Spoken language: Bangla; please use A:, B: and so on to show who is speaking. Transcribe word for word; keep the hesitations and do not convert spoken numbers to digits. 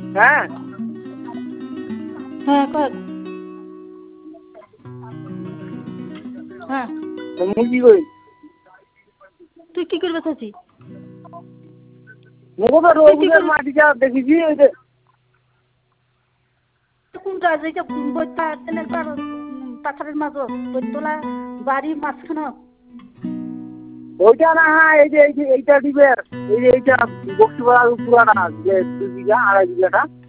A: হ্যাঁ
B: হ্যাঁ কর হ্যাঁ
A: মুই কি করি
B: তুই কি করবে চাচ্ছি
A: মুখে রোগের মাটিটা দেখেছি ওই যে
B: কোনটা যেটা বইটা তেলের পাথরের মাঝো বইতলা বাড়ি মাঝখানে
A: ওইটা না হ্যাঁ এই যে এই যে এইটা দিবে এই যে এইটা বক্সিপাড়ার পুরাটা যে দুই বিঘা আড়াই বিঘাটা